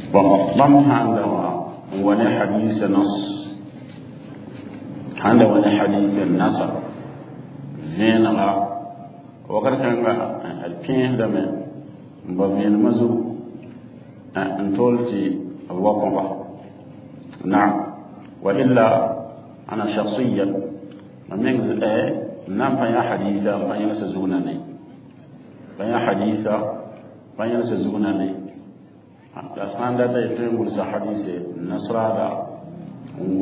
بام هذا ولا حديث نص هذا ولا حديث النصر فينغا وقد كان الكين دم بفين مزو انتولتي الوقبة. نعم. وإلا أنا شخصيا من نعم فيا حديثا فيا سزونني فيا حديثا فيا سزونني لسان دا يتم بلس حديث نصرا و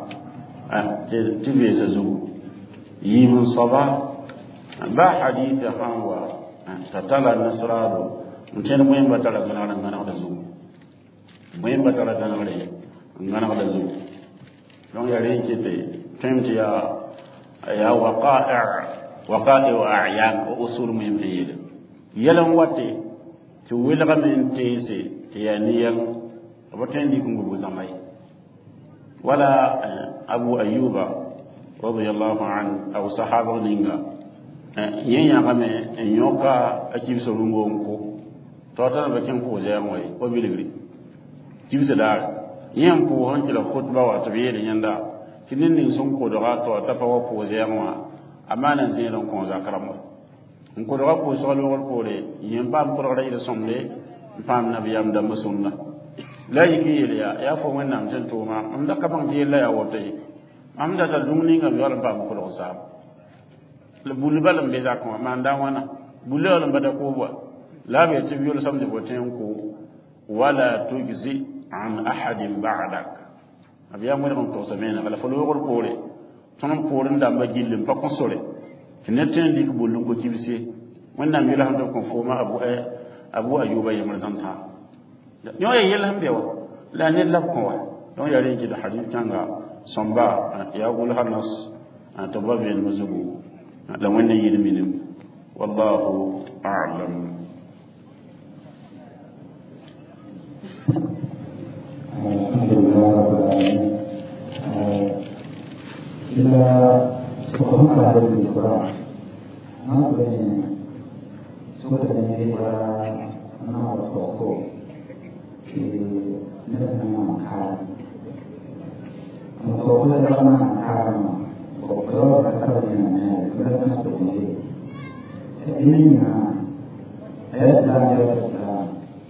تبي سزو يمن صبا با حديث هو تتلا نصرا ممكن مهم بتلا غنا دزو مهم بتلا غنا دزو لون يا رينكتي تمتي يا وقائع أعيان وأصول من فيل يلون واتي تولغ من تيسي تيانيا وتندي كنغو زماي ولا أبو أيوب رضي الله عنه أو صحابة نينغا ينيا غمي نيوكا أكيب سلونغو نكو توتنا بكين كوزي موي وبيلغري كيف سدار ينكو هنتي الخطبة وتبيير يندا kinin ning sun ko doga to ta fa ko zema amana zelo ko zakaramo ko doga ko so lo ko re yin ba ko doga ida somle fam nabiyam da musunna la yiki ya fo wannan tan to ma am da kaban je la ya wotai am da ta dumni ngam yalla ba ko doga sa le bulbalam be za ko ma nda wana bulol ba da ko ba la be ti yol samde ko ten ko wala tujzi an ahadin ba'dak abiya mo don to samena wala folo ko pore ton pore ndam ba gillim pa konsole tineten dik bolun ko kibise wannan yela hando ko foma abu ayuba ya marzanta yo ya yela hambe wa la ne lab ko wa don ya rinki da hadith kanga somba ya gul hanas to babin muzugu da wannan yilmin wallahu a'lam. إذا سقطت هذا الإسراء نصبر سورة النساء نور الصقور في نفس المكان وقول لنا مكان وقول أكثر من المال ولا نصبر به فإننا الإسلام والإسلام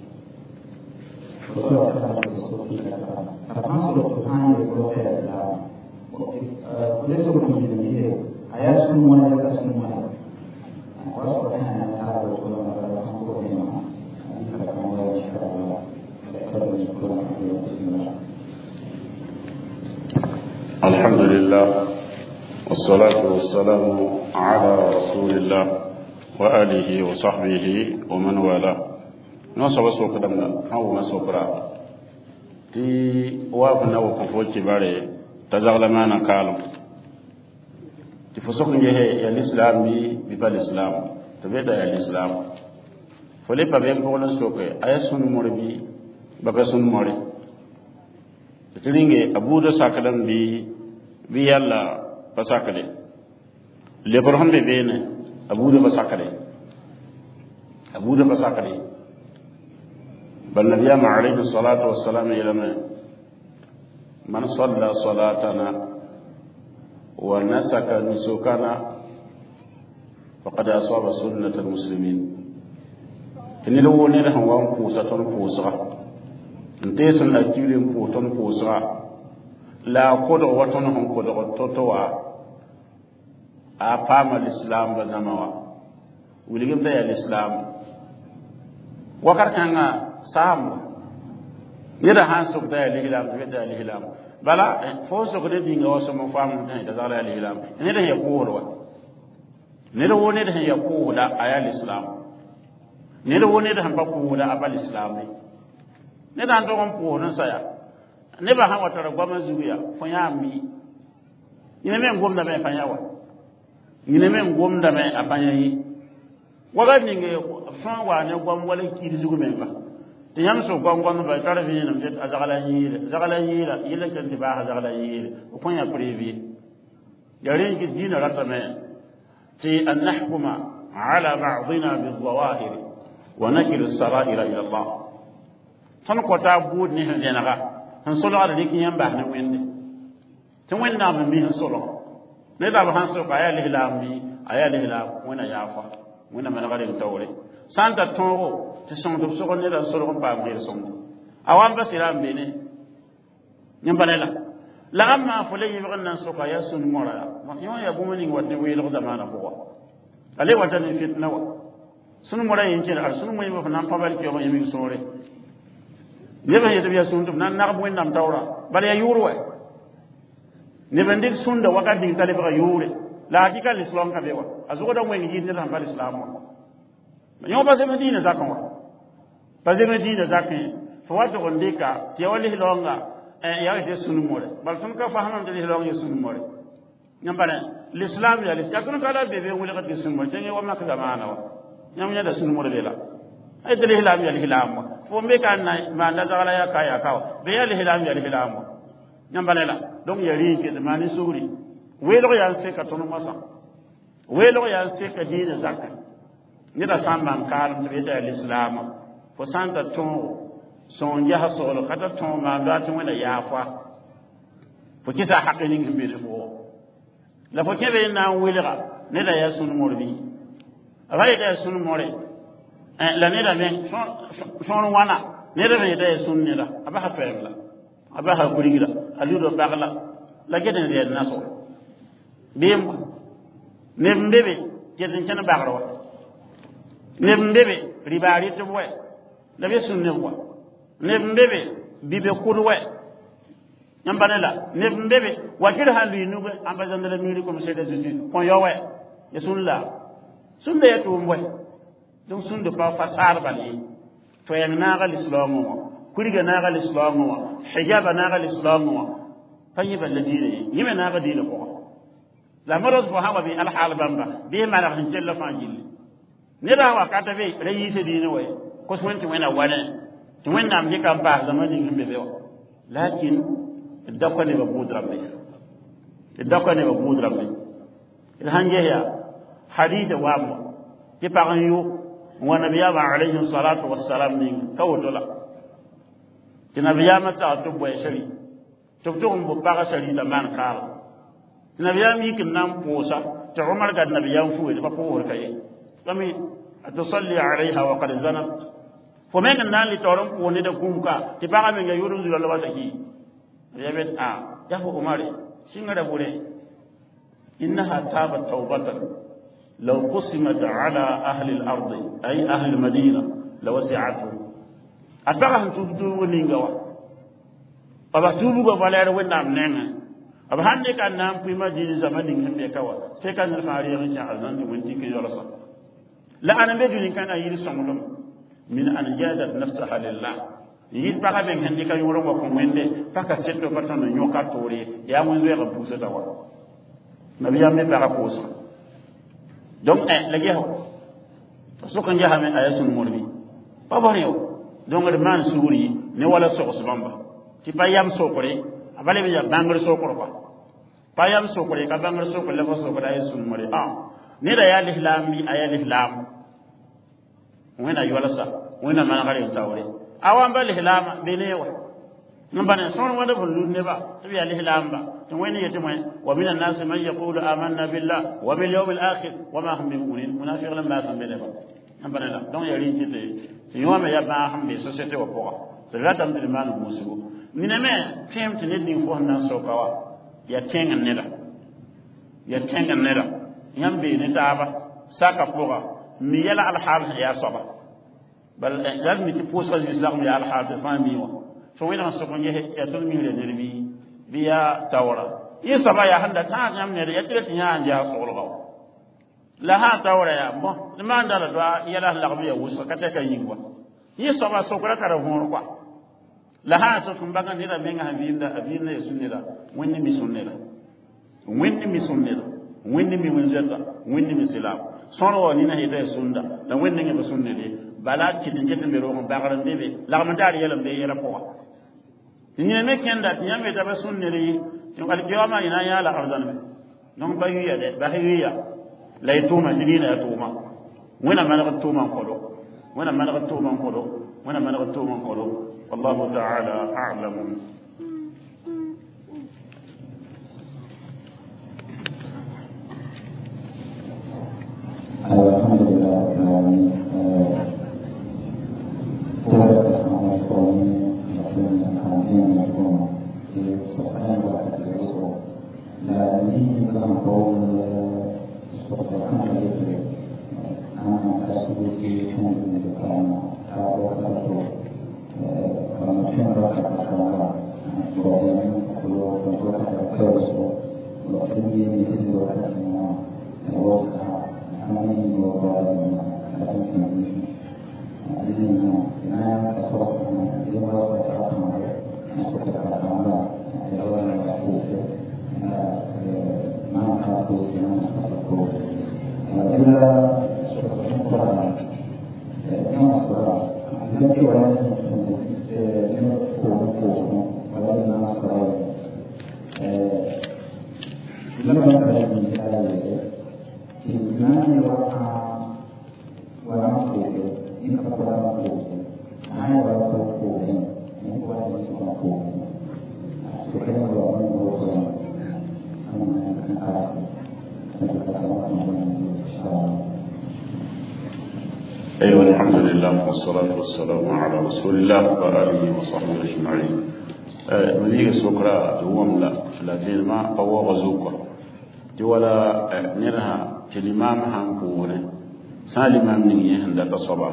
وقول أكثر من الصقور فنصر القرآن يقول الإسلام وليس كل جميع أياسكم ولا يكسكم ولا وسبحان الله الحمد لله والصلاة والسلام على رسول الله وآله وصحبه ومن والاه. نصب سوق دمنا أو نسوقرا تي وافنا وكفوتي باري تزغل معنا كالم تفسق جه يا الإسلام بيبال الإسلام تبدا يا الإسلام فلي بابين بقول سوق أيسون مربي بكسون مري تلينجي أبوده ساكلم بي يلا بساكله لبرهم بينه أبوده بساكله بل نبي عليه الصلاة والسلام يلمه من صلى صلاتنا ونسك نسكنا فقد أصاب سنة المسلمين كني لو نيره وان فوساتون فوسرا نتيسن أكيلين فوتون فوسرا لا قد وطن هم قد وطتوا أقام الإسلام بزموا ولكن ده الإسلام وكر كان سام يدا هانسوك ده الهلام تبدا الهلام بلا فوسوك ده دينغا وسو مفام ده زال الهلام ني ده يقول ني ده وني ده يقول ده ايا الاسلام ني ده وني ده بقول ده ابا الاسلام ني ده ندون بو نسايا ني با han watara gwama zuya fanyami ina men gomda me fanyawa ina men gomda me afanyayi waga ninge fanwa ne gwam wala kiri zugu men ba tiyam so gongon ba tarfi ne mjet azagala yira yila kanti ba azagala yira ko ya privi yarin ki dina ratame ti an nahkuma ala ba'dina bil zawahir wa nakil as-sara'ir ila Allah ton ko ta bud ni hen naga han solo ala dik yamba na wende to wenda ma mi han solo ne da ba han so ka ya lihlambi aya lihlam wona yafa wona man gare tawre santa tongo te son do so ne da solo ko ba mi songo awan ba siram bene nyambalela la amma fulay yibghan so ka ya sun mora yo ya bumani wadne welo zamana ko ale watani fitna wa sunu mora yin ci ar sunu moy ba nan pabal ki yo yemi sore yeba yete biya sunu nan na bu nam tawra bal ya yuru wa ne bendik sunda wakati tale ba yure la hakika l'islam ka bewa azugo da moy ngi ni ran bal islam yo ba se medina zakon wa ba se medina zakon fo wato gondika ti wali hilonga ya de sunu mora bal sun ka fahaman de hilonga sunu mora nyambane l'islam ya l'islam kun kala bebe wuli ka sunu mora tenge wa makka zamana wa nyam nya da sunu mora bela ay de l'islam ya l'islam fo me kan na ma da zala ya kaya kawa be ya l'islam ya l'islam nyambane la donc ya ri ke de mani suri welo ya se ka tono masa welo ya se ka dina zakka ni da samban kalam to da l'islam fo santa ton son ya hasolo kata ton ma da ton wala yafa fo kisa haqqini ngbe de fo la fo kebe na welira ne da ya sunu morbi ray da sunu more la ne da men son wana ne da ne da ya sunu ne da aba ha fayla aba ha kurigira aludo bagla la geden ziyad naso bim ne mbebe geden cana bagro ne mbebe ribari to boy la be sunu ne wa ne mbebe bibe kurwe nyambanela ne mbebe wakir halu inu be ambassadeur miri comme c'est des kon yowe ya sunna ya to mboy donc sun de pa fasar bali to yang na l'islam mo kuriga na l'islam mo hijab na l'islam mo fanyi balladine yime na dine ko la maraz bo hawa bi al hal bamba bi ma la hin jella fanjil ne da wa kata be rayise dine way ko sunti wena wane to wenna am dikam ba zamani ngimbe be lakin dakone ba bud rabbi dakone ba bud rabbi ilhanje ya hadith wa mo ti pagan yu wa nabiyya ba alayhi salatu wassalam ni kawdola ti nabiyya masa to boy shari to mbo paga shari da man kala ti nabiyya mi kin nan posa to umar ga nabiyya fu da ko wor kay kami atusalli alaiha wa qad zanat fo men nan li toron ko ne da kumka ti paga men ga yurun zula lawata ki yabet yahu umari singara bure innaha tabat tawbatan law qusimat ala ahli al-ard ay ahli al-madina lawasi'atuhum ataga tubu woni ngawa aba tubu go valere wonnam nenga aba hande kan nam pi madina zamani ngende kawa se kan faari rin ja azan wonti ke yorosa la ana meduni kan ayiri somulum min an jadat nafsaha lillah yit baka ben handi ka yoro ko wende paka setto patano nyoka tore ya mo nwe ga busa tawa nabi yamme baka posa donc lagi ho so kan jaha men ayasun murbi babare yo donc de man suri ne wala so so bamba ti payam so kore abale be ya bangar so kore ba payam so kore ka bangar so kore la so kore ayasun murbi ne da ya lihlam bi ayal ihlam wena yola sa wena man gare tawre awan bal hilama benewa nambane son wanda bullu ne ba to ya hilama ba to wani yete mai wa minan nas man yaqulu amanna billah wa bil yawmil akhir wa ma hum bimu'minin munafiqun la san bele ba nambane la donc ya rin tite to yoma ya ba ham be société wa poa to la tam de man musu miname tem tine din fo na so kawa ya tengan ne da yambe ne taba saka poa mi yala al hal ya saba bal lazmi ti posa islam ya al hal fami wa so wena so ko nje ya tol mi le derbi biya tawra yisaba ya handa ta nyam ne ya tire tinya anja so lo la ha tawra ya mo man dala do yala la ko ya wuso kata ka yingwa yisaba so ko kara hon kwa la ha so tum baga ni da menga habinda ya sunnira wonni mi sunnira wonni mi wenzeta wonni mi silam sono ni na hida sunda da wonni ngi sunne de bala ci tin jete mbero ko bagaran bebe la ma dar yela be yela ko ni ne kenda ti nyame ta sunne ri to al kiyama ina ya la arzan be non ba yiya de ba yiya lay tuma dina ya tuma wona man ko tuma ko do والله تعالى أعلم. الحمد لله رب العالمين. أيها الحمد لله والصلاة والسلام على رسول الله وآله وصحبه أجمعين. نبيك سكرا دوم لكن ما هو غزوكا ولا نرها كلمام هنكوري سالما من يهند تصبا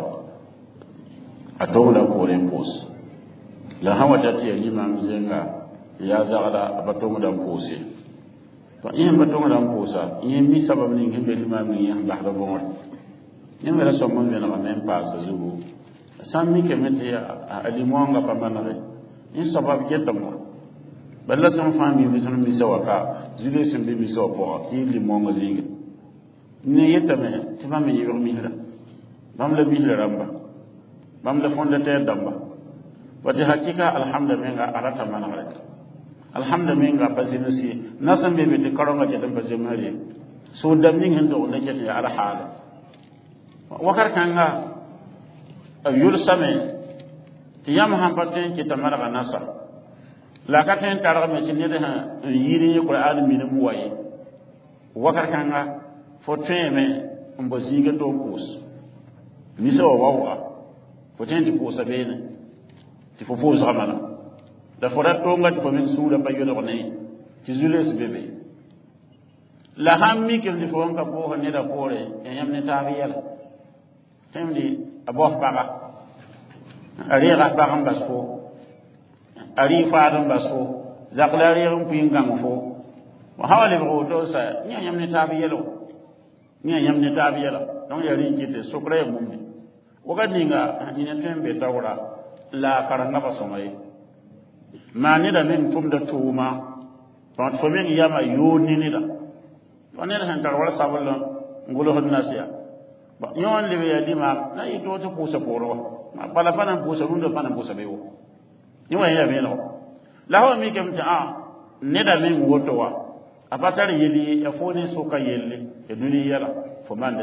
أتولا كورين بوس لا هو جاتي الإمام زينغا يا زغدا أبتولا بوسي فإن بتولا بوسا يمي سبب من يهند الإمام يهند بعد بمر يمي رسول من بين غمين باس زوجو سامي كمتي الإمام غبامنا إن سبب جتمو بلا تنفهم يبتون مسوكا زيلي سمبي مسوكا كي الإمام زينغ ne yetame tima me yoro mihra bam la mihra ramba bam la fondateur damba wati hakika alhamdulillah arata manare alhamdulillah bazinasi nasam be be karonga je damba zemari so damning hendo on je ya ala hala wakar kanga yursame tiyam hampaten ki tamara nasa la katen targa me ci ne de ha yiri qur'an mi ne buwaye wakar kanga foteme mboziga to kus miso wawa potenti kusa bene ti fofuza kamana da forato ngati ko min suura ba yodo ne ti zules bebe la hammi ke ndi fonka ko ne da kore en yamne tawiyal temdi abo baga ari ga baga mbaso ari faadam baso zaklari rum pingang fo wa hawale ko do sa nyamne tawiyalo ni yamne tabiyala don ya rinjite sokre mummi wakati nga ni tembe tawra la karanga basomai mani da min tumda tuma ton fo min yama yoni ni da onen han tarwala saballa ngulo hodnasiya ba nyon libe ya dima na ito to kusa poro ma bala pana kusa rundo pana kusa bewo ni wa ya melo la ho mi kemta ne da min wotowa abatar yeli ya fone soka yelle e duniya la fo mande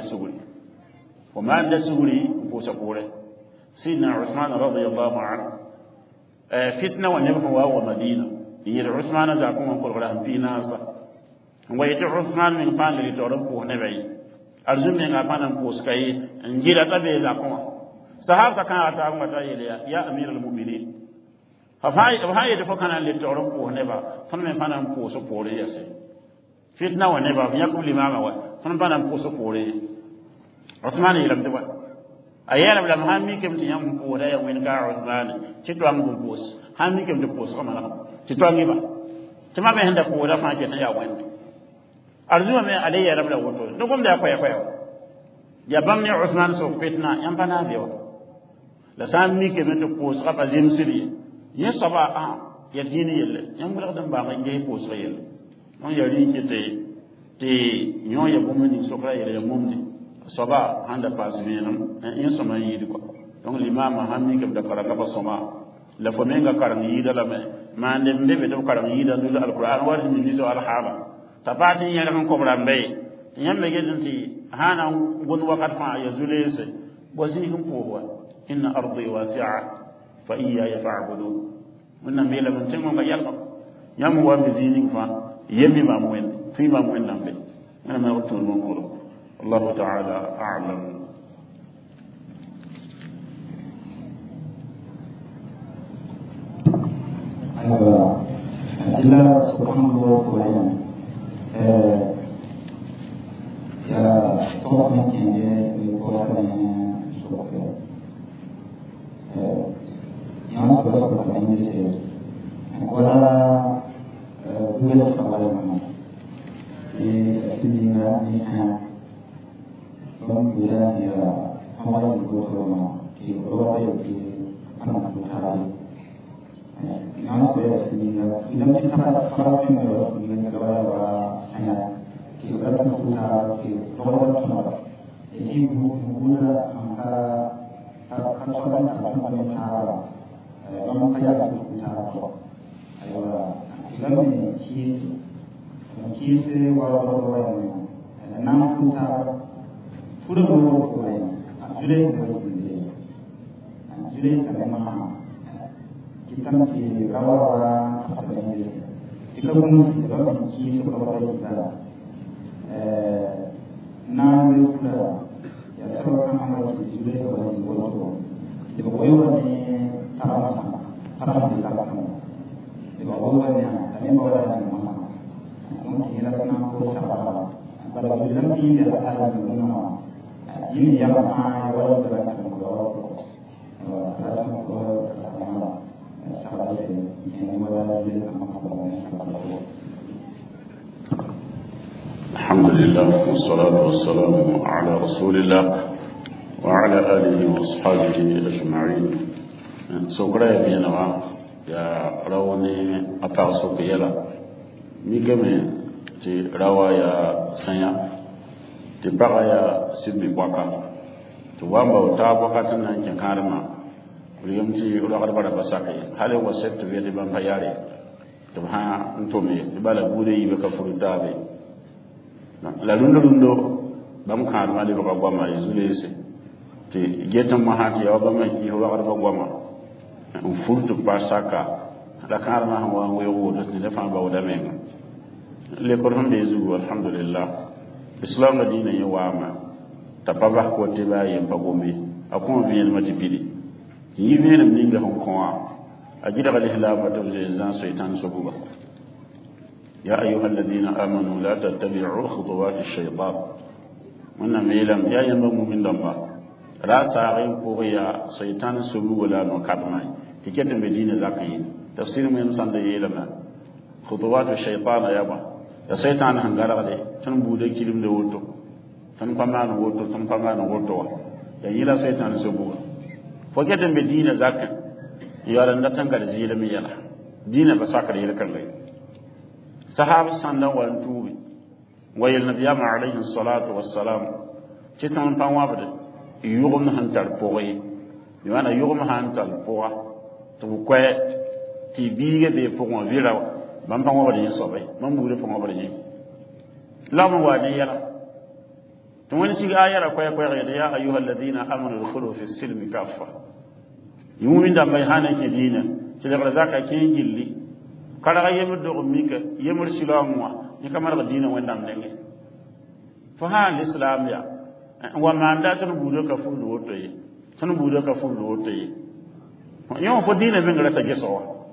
suguri ko sakure sidna Uthman radiyallahu anhu fitna wa nabhu wa madina yir Uthman za kuma ko ran pinasa ngwai to Uthman min fanli to rabbu ne bai arzume nga fanan ko skai ngira tabe za kuma sahaba kan ta mata yele ya amirul mu'minin fa fa da fakana le to rabbu ne ba fanan ko so pore yase fitna wa ne ba yakum limama wa fan bana ko so pore Uthman yilam de wa ayana bla hammi kem ti yam ko da ya wen ka Uthman ti to am gum pos hammi kem de pos amana ti to ngi ba ti ma be handa ko da fa ke ta ya wen arzuma me alayya rabla woto do gum da ko ya ya bam ni Uthman so fitna yam bana be wa la sammi kem de pos ka ba zim siri ya saba ya dini yelle yam bla dan ba ngi pos yelle on yari kete te nyo ya bomani sokra ya mumni soba handa pasminam in soma yidi ko donc l'imam hammi ke da karaka ba soma la fomenga karang yida la me mande mbebe do karang yida dul alquran wa ni so alhala tabati yara kan ko brambe nyambe gedinti hana gun wakat fa ya zulese bosi kum powa inna ardi wasi'a fa iyaya fa'budu wannan mela mun tin ma yalla yamu wa bizini fa yemi ma mu en fi ma mu en nambe ana ma watul mon ko Allah ta'ala a'lam. Allah subhanahu wa ta'ala ya soal macam ni kuasa ni soal yang sebenarnya ini sih kalau dua soal mana ini sebenarnya ni saya kemudian ya awal itu kalau kita orang yang anak muda yang sebenarnya ini kita para pemain ini kalau saya kita berputar kita orang ini bukan angka kan sampai cara orang kaya berputar ayo kita ini cheese walau nama putar sudah berputar sudah sampai mana kita masih rawat apa ini kita pun dalam cheese berapa kita nama sudah ya seorang amal itu sudah berbuat di bawah ini tanah di belakang di bawah ini kami bawa yang mana mungkin kita nak bersama kalau dalam ini ada nama ini yang mana walau berapa kalau ada bersama sahabat ini walau bersama الحمد لله والصلاة والسلام على رسول الله وعلى آله وأصحابه أجمعين. سكرا بينما يا روني أتاسو بيلا ميكمي تي روا يا سنيا تي بقى يا سيبي بوكا توامبا وتابوكا تنا كارما وليم تي ولغد بدا بساكي هل هو سبت بيدي بامبا ياري تبها انتومي بلا بودي يبقى فرطابي la lundo bam kan ma le ba gwama izulese te getam ma ha ya ba ma ki ho ba gwama on furtu ba saka la kan ma wa we wo do ne fa ba wada men le ko hande zu alhamdulillah islam na dina ya wa ma ta pa ba ko te ba yin pa gombe akon bien ma tibidi yi venam ninga hon ko ajida ga ihla ba to je zan shaytan so buba يا أيها الذين آمنوا لا تتبعوا خطوات الشيطان من ميلم يا ينبغي من لما لا ساغين قويا شيطان سبو ولا نكرماي تكتب مدينة زكين تفسير من سند يلما خطوات الشيطان يا با يا شيطان هنغارا دي تن بودي كيلم دي ووتو تن فمان ووتو يا يلا شيطان سبو فكتب مدينة زكين يا رندا تنغار زيلم يلا دين بساكر يلكن لي صحابة سنة والتوبي ويل النبي عليه الصلاة والسلام كتان فوابد يغم هنتر بوغي بمعنى يغم هنتر بوغا تبقى تبيغ دي فوغن فيرا من فوابد يصبي من بوري فوابد يصبي لا مواني يلا تمين سيغ آية ركوية يا أيها الذين آمنوا ادخلوا في السلم كافة يومين دام بيهانا كدينا تلقى زاكا كين جلي kala yemir do mika yemir silamwa ni kamar dina wandam nenge fa ha islam ya wa manda tan budo ka fu do toyi tan budo ka fu do toyi yo fo dina men ngara ta geso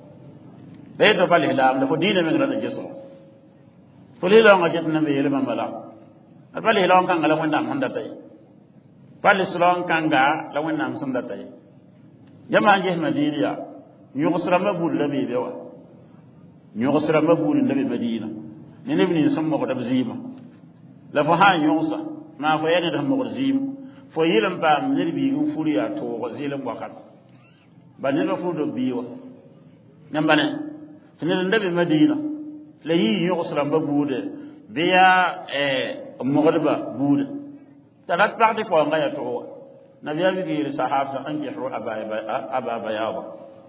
be do bal hilam da fo dina men ngara ta geso fo le la ngajet na be yelma mala bal hilam kan ngala wandam handa tay bal islam kan ga la wandam sanda tay jama je madina yusra mabul labi dewa يغسر مبول النبي مدينة نبني نسمى قد بزيمة لفها يغسر ما فيان ده مغرزيم فيلم بام نربي ينفوريا تو غزيلم وقت بني رفض بيوه نمبنا تنين النبي مدينة لهي يغسر مبول بيا مغربة بود ثلاث بعد فوق غاية تو نبي أبي الصحابة أنكحوا أبا بياضة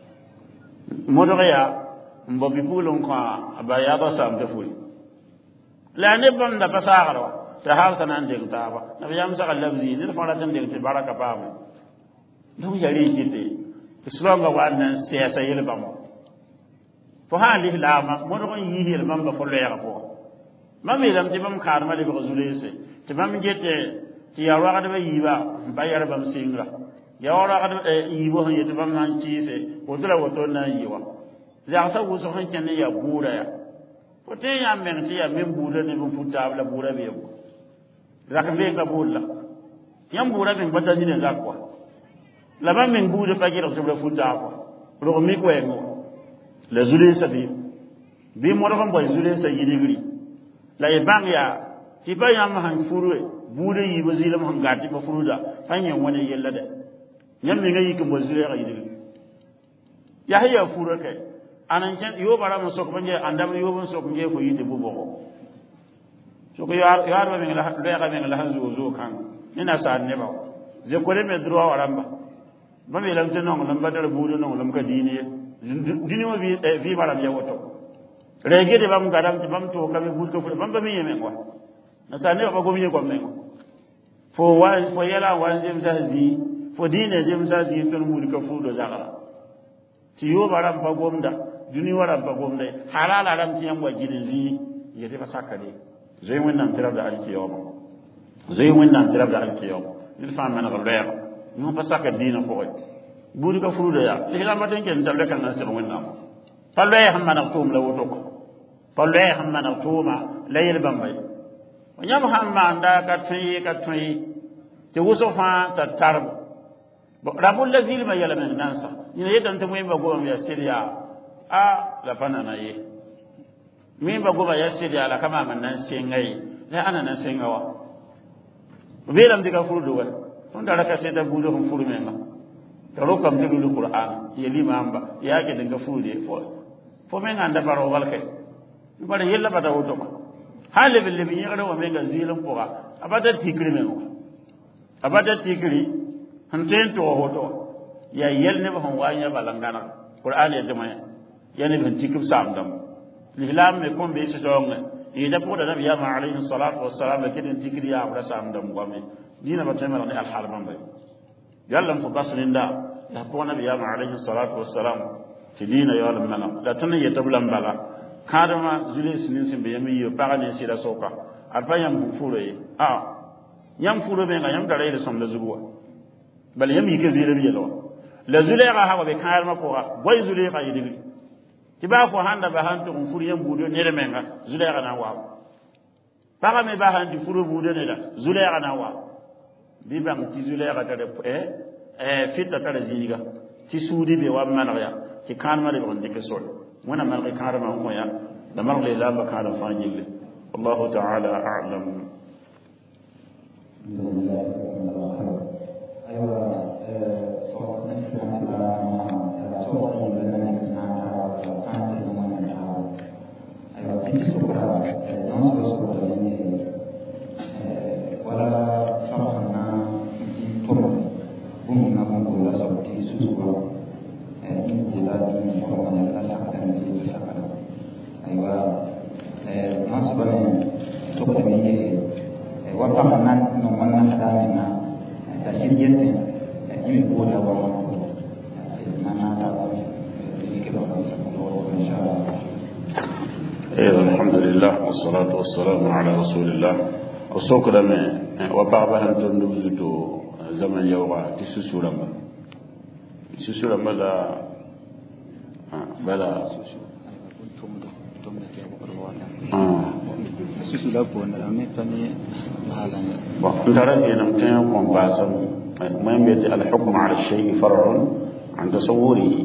مدغيا mbobi pulon ko abaya ba sam de ful la ne bam da pasagaro ta hal sanan de taba nabi yam sa labzi ni fa la tan de baraka pa mu do yari kite islam ga wannan siyasa yelba mo fo ha li la ma mo do yi yel bam ba fo le ya ko ma mi lam ti bam khar ma le ko zulese ti bam jete ti ya wa ga de yi ba ya bam singra ya wa ga de yi bo han yete bam nan ci se o dula woto na yi wa ya sa wo so han ken ya bura ya o te ya men ti ya men bura de bu futa la bura be ko zaka be ka bulla yam bura be bata ni ne zakwa la ba men bura pa gira to la futa ko ro mi ko en la zule sabi bi mo ro boy zule sa yidigri la e bang ya ti ba yam han furwe bura yi bazila mo ngati ba furuda fanyen wani yella de nyam mi ngai ko zule ga yidigri ya hiya furu kai anan ken yo bara mo sok banje andam yo bon sok nge ko yite bu boko so ko yar ba mi la le ga mi la hanzu zo kan ina sa ne ba je ko le me droit waramba ba mi lam tan non lam ba dal bu do non lam ka dini dini mo vi bara ya woto rege de bam gadam ti bam to ka be bu ko bam ba mi yeme ko na sa ne ba ko mi ko men fo yela wan jem sa zi fo dine jem sa zi ton mu ko fu do zakara ti yo bara ba gomda duni wara ba gomda halala ram ti yamba jilizi yete ba sakade zai wannan tirab da alkiyama zai wannan tirab da alkiyama il fa man galeer no ba sakade dina ko buri ka furu da ya ihla ma den ken dalle kan nasir wannan pallo ya hamana tum la woto ko pallo ya hamana tuma layl bambay wanyam hamma anda ka tyi te wuso fa ta tarb rabul lazil ma yala men nansa ni yedan te moy ba go am ya siriya la pana na ye min ba go ba ya siriya la kama man nan sengai la ana nan sengawa belam diga furu do on da raka seda budo hon furu men taro kam te lu qur'an ye limamba ya ke daga furu de fo men anda baro walke bare yella bada woto ma hale belle bi yara wa men ga zilan ko abada tikri men abada tikri hanten to hoto ya yelne ba hon wanya balangana qur'an ya jama'a yani ban tikib sam dam lihlam me kon be so ngwe ni da ko da nabi ya ma alayhi salatu wassalam kidin tikri ya abra sam dam gwame dina ba tamara ni al halban bay yallam fu baslinda ya ko nabi ya ma alayhi salatu wassalam tidina ya lam nana da tan ya tablam bala kadama zulis nin simbe yami yo parane sira soka alfayam fure yam fure be ngam dare de som la zuwa bal yami ke zira bi lawa la zulayga ha be kayar ma ko boy zulayga yidi tiba ko handa ba hanto fure yam budo ne remenga zulayga na wa paga me ba handi fure budo ne da zulayga na wa bi bam ti zulayga ta de fitta ta ziga ti sudi be wa manaya ti kan ma de on de ke sol وانا من غير ما هو يا لما غير لا بكار فانيل والله تعالى اعلم الحمد لله والصلاة والسلام على رسول الله وسوكرا من وبعضها تندوزتو زمن يوغا تسوسورا بلا الحكم على الشيء فرع عن تصوره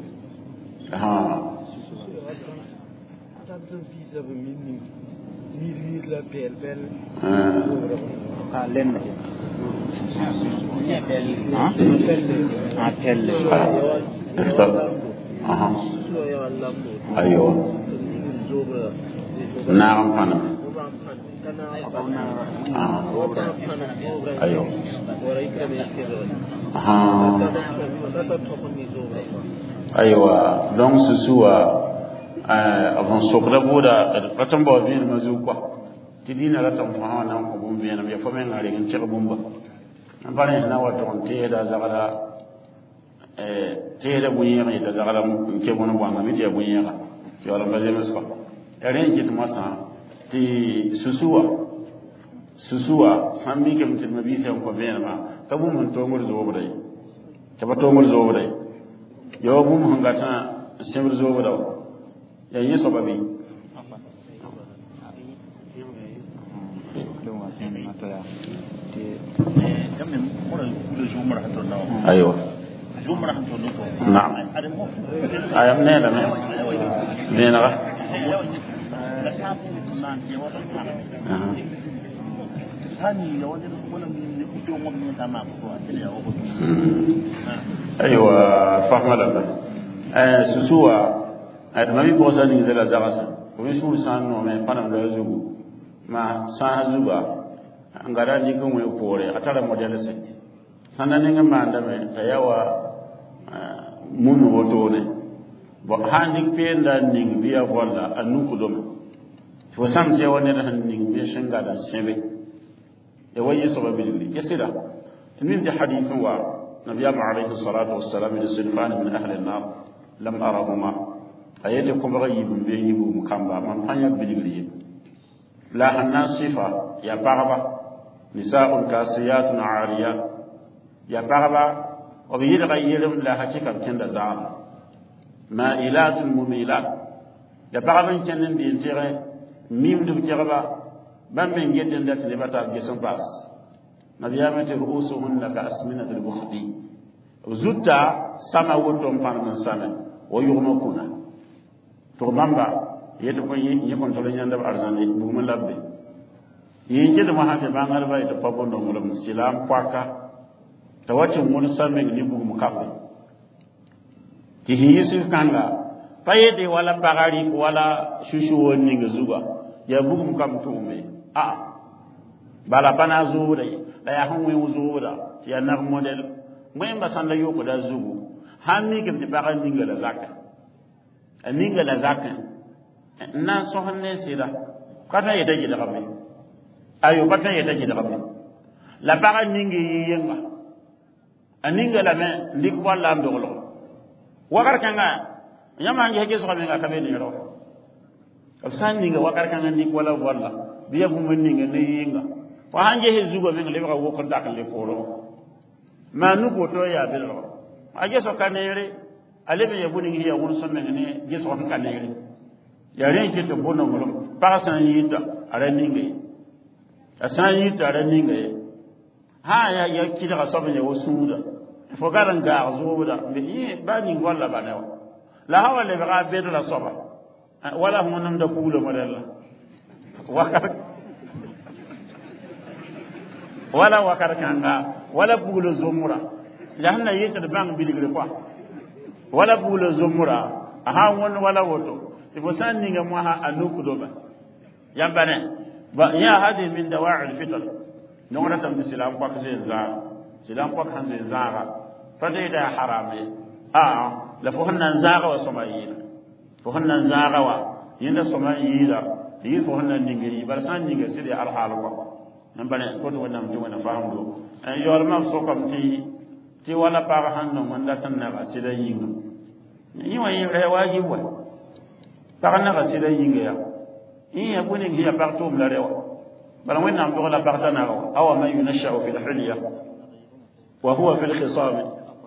ايوه نعم انا ايوه ايوه donc ce soit avant sokra boda patam bo vin mazu kwa tidina la tam fa na ko bum vin am ya fa men ngari ngin ci bumba bari na wato on te da zagara tele bunya ya tazagala nke bono bwanga miti ya bunya ti wala baje masfa eren ki tumasa ti susuwa sammi ke mutum nabi sai ko bena ma tabu mun to ngor zo budai ta ba to ngor zo budai yo bu mun ngata semir zo budai ya yi sababi ايوه نعم ايام نيلا نيلا ايوه فهم لنا سسوا ما بيبوسا ني دلا زغاسا ومشو سانو ما فانا دزو ما سانزوبا ngara ni ko mo pore atara model se sanane nga manda me tayawa munu wotone bo handi penda ning biya wala anu kudum fo sam je wonne han ning be shinga da sebe e wayi sababi li yasira min di hadith wa nabiyyu alayhi salatu wassalam li sinfan min ahli an-nar lam arahuma ayati ko ba yibum be yibu mukamba man fanya biligli la hanna sifa ya paraba نساء كاسيات عاريات يا بابا وبيد غيرهم لا حقيقة كند زعم مائلات مميلات يا بابا كنن دي تيري ميم دو جربا بام من جدن دات لبتا جسم باس نبيامه رؤوسهن كاسمنة البخت زوتا سما وتم فان من سما ويغمكنا تغمبا يدكو يكون تولين دب ارزان بوم لبه yinke da mahata bangar bai da fabon da mulam silam kwaka ta wacin mun samme ni bugu mukabe ki hisu kanga paye de wala bagari wala shushu wonni ga zuba ya bugu mukam to me a bala bana zuwa da ya hanwe zuwa ya nar model mai mbasan da yoko da zugu hanni ke de bagan ninga la zakka ninga la zakka na so hanne sira kata yeda gida gabe ayo batan ya take da rabbi la baga ningi yenga aninga la me lik wala am dogolo wakar kanga nyama ngi hege so nga kabe ni ro afsan ninga wakar kanga nik wala biya bu man ninga ne yenga wa hanje he zugo me le ko ko dakal le foro ma nu ko to ya be ro aje so kanere alebe ya buni ya won so me ne je so kanere ya ren ke to bono ngolo pa san yita ara ninga asan yi tare ninga ha ya kida ka sobe ne wasuda fo garan ga zuwa be yi ba ni wala ba dawa la hawa le ga be la soba wala hum nam da kula modella wakar kanga wala bulu zumura janna yita da bang biligre kwa wala bulu zumura ha won wala woto ifo san ninga mo ha anuku doba yambane يا هذه من دواعي الفطر نورة السلام قاك زي زار سلام قاك زي زار فديدا حرامي لفهنا زاغا وسمايين فهنا زاغا يند سمايين يفهنا نيغري برسان نيغ سيدي الحال قاك نبني كنت ونام تو نفهم دو ان يور ما سوكم تي ولا باغ هانو من داتنا سيدا يين يوا يري واجب وا باغنا سيدا يين يا إيه يكون هي بعتهم لا روا بل وين عم تقول بعتنا أو ما ينشأ في الحلية وهو في الخصام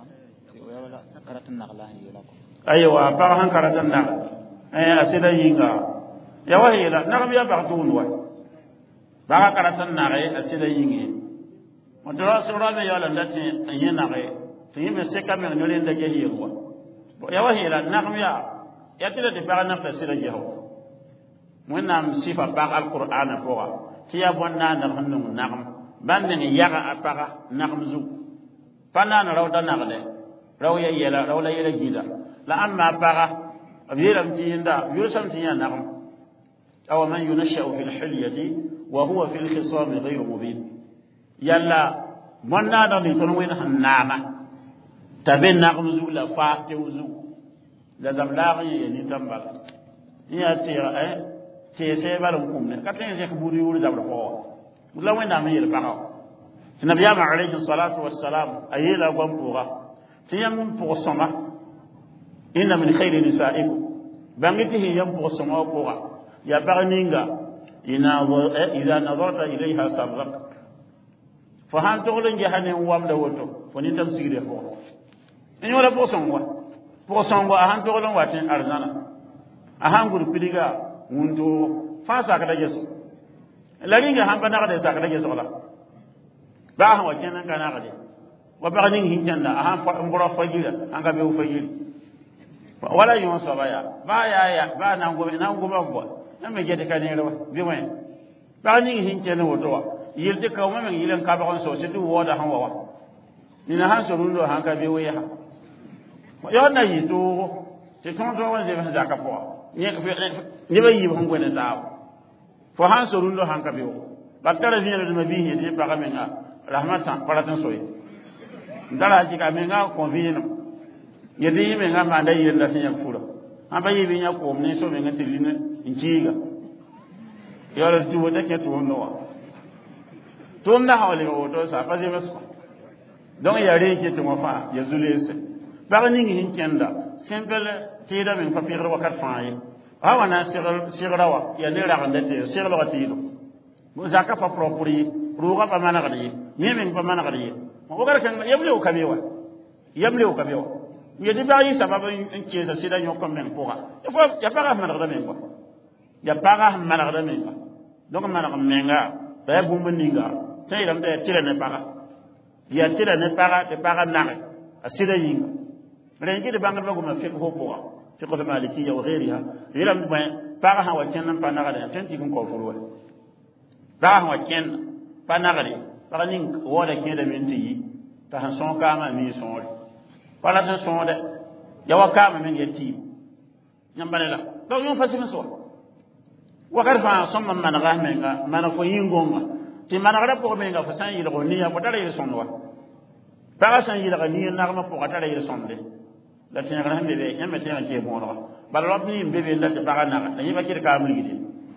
أيوة بعهن كرت النقل أي أسيدا ينقى يا وهي لا نعم يا بعتون واي بعه كرت النقل أسيدا ينقى وترى سورة يا لندتي ينقى في مسكة من نورين دجيه هو يا وهي لا نعم يا تلا تبع نقل أسيدا جهو ونام صفة باق القرآن فوق تيا بنا نحن نعم بان يجا أبقى نعم زو فانا نرودا نغلى رويا يلا رولا يلا جيدا لا أما أبقى أبيرم تيندا يرسم تيا نعم أو من ينشأ في الحلية وهو في الخصام غير مبين يلا منا نبي تنوين النعمة تبين نعم زو لا فاق زو لازم لاغي يعني تنبل يا تيا تيسي بالكم كاتين سيك بوري ور زبر فو ولا وين نعم يل باو النبي عليه الصلاة والسلام أيلا قوم بوغا tiyam pʋgsõma inna min khayri nisaikum bãnge tɩ sẽn yam pʋgsõma wã pʋga yaa pag ninga ida nadarta ilayha sarrak fo sãn togd n gesa ne n wamda woto fo nin-dãmb sigre pʋgẽ n yõoda pʋgsõng wa pʋgsõngo a sãn togd n wat n arzãna a sãn gʋd pidga wũntoogo fãa sakda gesg la ringa sãn pa nagde sakda gesg la baa sẽn wa kẽnd n ka nagde wa pag ning sẽn kẽnda a sãn n bʋra fajira sãn ka beoog fajiri wala yõ soaba yaa baa yaa baa na n goma goa na me get ka neere wa bɩ wẽ pag ning sẽn kẽnd woto wa yɩl tɩ kaoomã meng yɩl n kabg n soose tɩ wooda sẽn wa wa nina sãn so rũndã sãn ka be weesa yaood na yɩ toogo tɩ tõog-tõog n zems zaka pʋga nebã yiib sẽn gõe ne taabo fo sãn so rũndã sãn ka beoogo ba tara vẽenemdmã biis yẽ tɩ pagã menga rahmatan pa rat n soye n tara tɩka menga kõ vẽenem yetɩ yẽ menga n maanda yɩrda sẽn yãk fura sãn pa yɩɩb yã koom ne so meng n tɩ lin n kiiga yaool tɩ wota kẽ tʋʋmdẽ wã tʋʋmdã sã wa lebg woto sa pa zems kõ donc yaa reen kɩ tɩ wã fãa ya zu-leese pag ning sẽn kẽnda sẽmpel tɩɩda meng pa pẽgd wakat fãa ye a wa na n segra wa yaa ne ragenda tɩ seglga tɩɩdo zaka pa propr ye rʋʋga pa manegd ye yẽ meng pa manegd ye wagr kãng yam leo ka be wa yam leo ka be wa yetɩ pag yɩ sabab n keesa sɩda yõk n meng pʋga ya pagã sẽn manegda menga ya pagã sẽn manegda menga donc maneg n menga pa yaa bũmb ninga tɩ yeelame t'a yaa tɩra ne pagã yaa tɩra ne pagã tɩ pagã nage a sɩda yĩnga rẽn kɩ tɩ bãngdbã goma fɩk fo pʋga fɩkd malikiya wa geriha yeelame bõe pagã sã wa kẽnd n pa nagdẽ tõe n tɩg n kao fur wa pagã sã wa kẽnd pa nagre pag ning waooda kẽedame n tɩ yi t'a sẽn sõog kaamã mii sõore pa rat n sõode ya wa kaamã meng ya tɩɩm yãmba ne la donc yõ pa zems wa wakat fãa sõm n manega menga maneg fo yĩngonga tɩ manegrã pʋg menga fo sã n yɩlg nia fo tara yel-sõmd wa pagã sã n yɩlga nia nagmã pʋga tara yel-sõmde la tẽegr sẽn be be yãmb me tẽeg n kee bõodga bala rab nin be be la tɩ pagã nage la yẽ pa kɩd kaam ligde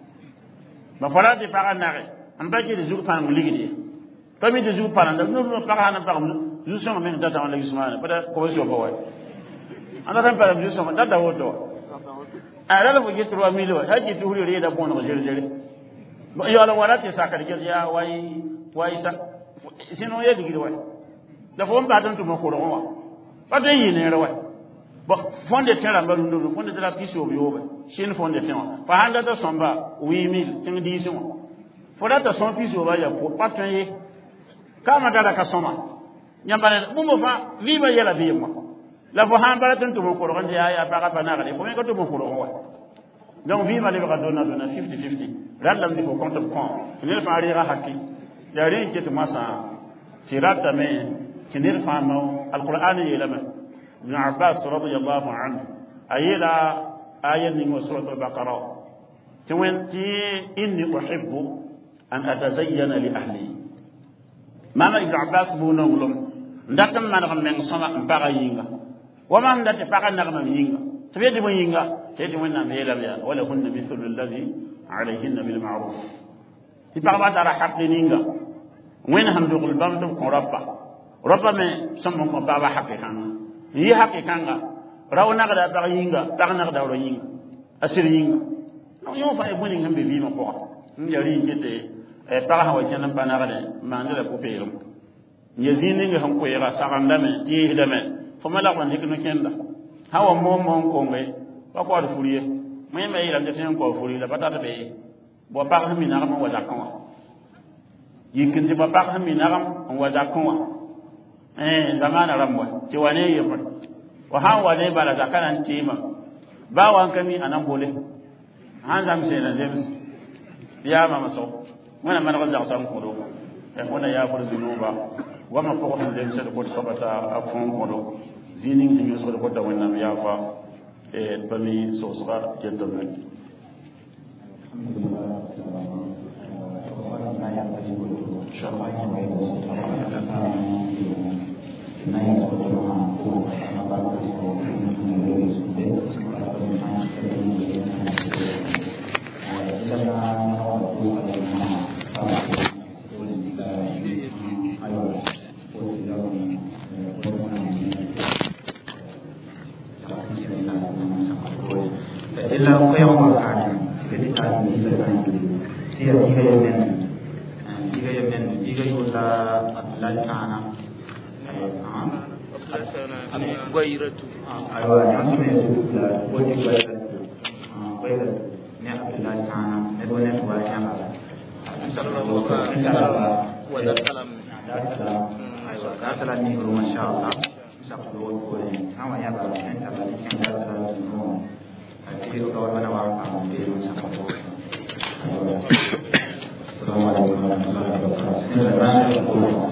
ba fo ra tɩ pagã nage n pa kɩd zug pãng ligde pa mi tɩ zug pãnda pagã sãn n pagem zu-sõng meng tata wã la yusmaane pa da kob soba wa ãnda sẽn parem zu-sõng tata woto wa rala fo get 3 000 wa ha get tɩ fur reeda bõoneg zer-zere yaool n wara tɩ sakd ges yaa way sẽn ya digd wa la fo n paat n tʋm n kʋrgẽ wa pa tõe n yɩ neere wa fõnde tẽ rãmba rũndum fõnde tɩ la pis yoob yoobe sẽn fõnde tẽ wã fa sãn data sõmba 8 000 tẽng diisẽ wã fo rata sõm pis yooba ya pa tõe ye kaamã tara ka sõma yãmba ne bũmb fãa vɩɩmã yɛla vɩɩm wã la fo sãn bara tɩ n tʋm n kʋrg n tɩ yaa pagã pa nagde fo me ka tʋm n kʋrgẽ wa donc vɩɩmã lebga dona 50-50 rãdlame tɩ fo kõt b kõ tɩ ned fãa reega haki yaa rẽ n ket masã tɩ ratame tɩ ned fãa mao alqur'an yeelame ibn abbas radiallahu anhu a yeela aya ning wa surat albaqara tɩ wẽn tɩ inni uhibu an atazayyana li ahli mama ibn abbas buunonglem n dat n maneg n meng sõma n pagã yĩnga wa mam n dat tɩ pagã nagmam yĩnga tɩ b yetɩ bõe yĩnga tɩ yetɩ wẽnnaam yeelame yaa wala hunna mithlu alladi alayhinna bilmaruf tɩ pagba tara hakle ninga wẽnd sẽn dogl bãmb tɩ b kõ rapa me sõm n kõ pagba hake kãnga n yɩ hake kãnga rao nagda pag yĩnga pag nagda ro yĩnga a sɩd yĩnga donc yõ fãa ye bõe ning sẽn be vɩɩmã pʋga n ya rɩ kɩte pag sã wa kẽnd n pa nagdẽ n maande la pʋ-peelem n ya zĩig ning sẽn koeega sagendame tɩɩsdame fo ma lagb n dɩk no-kẽnda sã wa moom konge pa koad fur ye me me yeelame tɩ tõe n kao fur ye la pa tat be ye bõ pag sẽn mi nagem n wa zakẽ wã yik n tɩ pa pag sẽn mi nagem n wa zakẽ wã zamaana rãmb wa tɩ wa ne yembre wa sãn wa ne bala zakã na n tɩɩma baa wa n ka mi a nan bole sãn zãmb seena zems yaa mama so wẽna maneg zagsã n kõdo wẽna yaafr zunuuba wama pʋg sẽn zemsd kot soaba t'a fõn kõdo zĩig ning sẽn yõsgd kota wẽnnaam yaafa pa mi sogsga ketame illa ko ya ko ka ne ta ni sai kan ki sai diga yemen diga yola Abdullah Kana ani gairatu aywa ni asme la wodi gairatu ne Abdullah Kana ne do ne wa ya ma sallallahu alaihi wasallam wa salam aywa ka sala ni ro masha Allah sa ko ko ne hawa ya ba ne ta ba ni kan da sala no ati ro wa na wa ka ne ro sa ko assalamu alaikum wa rahmatullahi wa barakatuh.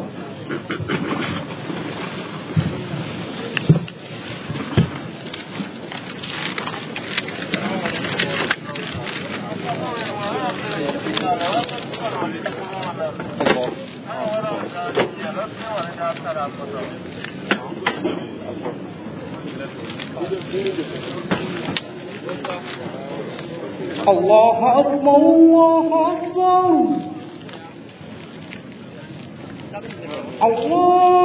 الله أكبر الله أكبر الله